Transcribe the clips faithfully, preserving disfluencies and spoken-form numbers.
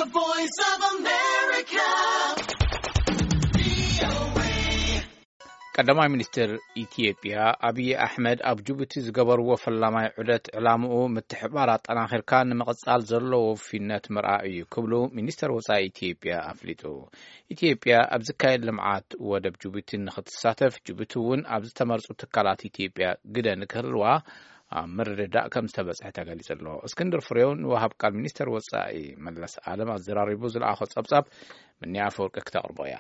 The Voice of America. ቀዳማይ ሚኒስትር ኢትዮጵያ አብይ አህመድ ኣብ ጅቡቲ ዝገበርዎ ፈላማይ ዑደት ዕላምኡ ምትሕባር ኣጠናኺርካ ንመቕጻል ዘለዎ ፍነት ምርኣይ እዩ ክብሉ ሚኒስትር ወጻኢ ኢትዮጵያ ኣፍሊጡ። ኢትዮጵያ ኣብ ዝካየድ ልምዓት ወደብ ጅቡቲ ንኽትሳተፍ ጅቡቲ እውን ኣብ ዝተመርጹ ትካላት ኢትዮጵያ ግደ ንክህልዋ ምርድዳእ ከም ዝተበጽሐ ተገሊጹ ኣሎ። እስክንድር ፍሬው ንወሃብ ቃል ሚኒስትር ወጻኢ መለስ ዓለም ኣዘራሪቡ ዝለኣኾ ጸብጻብ ምንያ ፈወርቂ ክተቕርቦ እያ።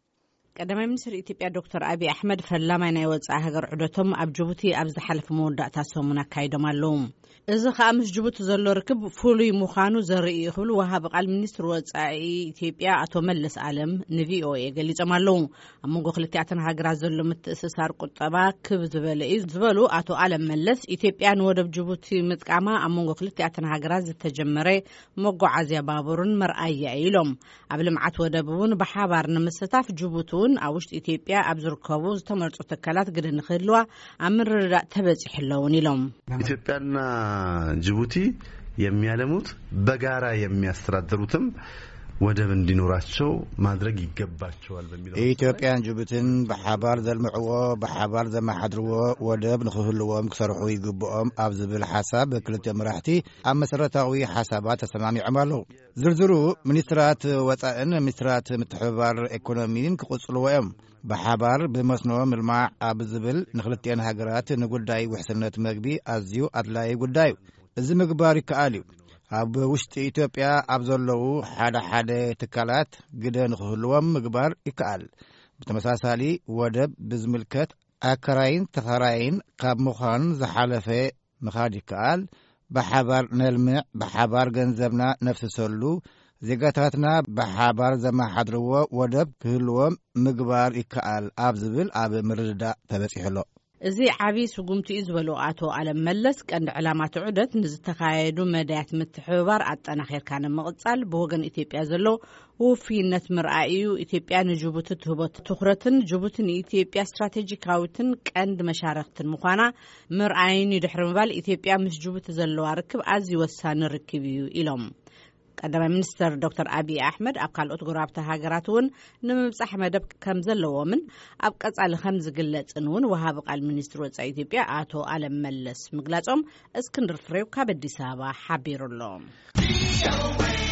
ቀዳማይ ሚኒስትር ኢትዮጵያ ዶክተር አብይ አህመድ ፈላማይ ናይ ወጻኢ ሃገር ዑደቶም ኣብ ጅቡቲ ኣብ ዝሓለፈ መወዳእታ ሰሙን ኣካይዶም ኣለዉ። እዚ ከዓ ምስ ጅቡቲ ዘሎ ርክብ ፍሉይ ምዃኑ ዘርኢ ይኽብሉ ወሃብ ቃል ሚኒስትር ወጻኢ ኢትዮጵያ ኣቶ መለስ ዓለም ንቪኦኤ ገሊጾም ኣለዉ። ኣብ መንጎ ክልቲኣተን ሃገራት ዘሎ ምትእስሳር ቁጠባ ክብ ዝበለ እዩ ዝበሉ ኣቶ ዓለም መለስ ኢትዮጵያ ንወደብ ጅቡቲ ምጥቃማ ኣብ መንጎ ክልቲኣተን ሃገራት ዝተጀመረ መጓዓዝያ ባቡርን መርኣያ ኢሎም ኣብ ልምዓት ወደብ እውን ብሓባር ንምስታፍ ጅቡቲ ኣብ ውሽጢ ኢትዮጵያ ኣብ ዝርከቡ ዝተመርጹ ትካላት ግደ ንክህልዋ ኣብ ምርድዳእ ተበጺሕለውን ኢሎም ኢትዮጵያና ጅቡቲ የሚያለሙት በጋራ የሚያስተዳድሩትም ወደብ እንዲኖራቸው ማድረግ ይገባቸዋል በሚለው ኢትዮጵያን ጅቡቲን በሓባር ዘልምዕዎ በሓባር ዘማሓድርዎ ወደብ ንክህልዎም ክሰርሑ ይግብኦም ኣብ ዝብል ሓሳብ ክልተ መራሕቲ ኣብ መሰረታዊ ሓሳባት ተሰማሚዖም ኣለዉ። ዝርዝሩ ሚኒስትራት ወጻኢን ሚኒስትራት ምትሕብባር ኢኮኖሚን ክቕጽልዎ እዮም። በሓባር ብመስኖ ምልማዕ ኣብ ዝብል ንክልቲአን ሃገራት ንጉዳይ ውሕስነት መግቢ ኣዝዩ ኣድላይ ጉዳይ እዚ ምግባር ይከኣል እዩ። ኣብ ውሽጢ ኢትዮጵያ ኣብ ዘለዉ ሓደ ሓደ ትካላት ግደ ንክህልዎም ምግባር ይከኣል። ብተመሳሳሊ ወደብ ብዝምልከት ኣከራይን ተኸራይን ካብ ምዃን ዝሓለፈ ምኻድ ይከኣል። በሓባር ነልምዕ በሓባር ገንዘብና ነፍስሰሉ ዜጋታትና በሓባር ዘማሓድርዎ ወደብ ክህልዎም ምግባር ይከኣል ኣብ ዝብል ኣብ ምርድዳእ ተበጺሕሎ። እዚ ዓቢ ስጉምቲ እዩ ዝበሉ ኣቶ ዓለም መለስ ቀንዲ ዕላማት ዑደት ንዝተካየዱ መዳያት ምትሕብባር ኣጠናኺርካ ንምቕጻል ብወገን ኢትዮጵያ ዘሎ ውፍይነት ምርኣይ እዩ። ኢትዮጵያ ንጅቡቲ ትህቦ ትኹረትን ጅቡቲ ንኢትዮጵያ ስትራቴጂካዊትን ቀንዲ መሻርክትን ምዃና ምርኣይን ድሕሪ ምባል ኢትዮጵያ ምስ ጅቡቲ ዘለዋ ርክብ ኣዝዩ ወሳኒ ርክብ እዩ ኢሎም ቀዳማይ ሚኒስትር ዶክተር አብይ አህመድ ኣብ ካልኦት ጎረባብቲ ሃገራት እውን ንምብጻሕ መደብ ከም ዘለዎምን ኣብ ቀጻሊ ከም ዝግለጽን እውን ወሃብ ቃል ሚኒስትር ወጻኢ ኢትዮጵያ ኣቶ ዓለም መለስ ምግላጾም እስክንድር ፍሬው ካብ ኣዲስ ኣበባ ሓቢሩሎም።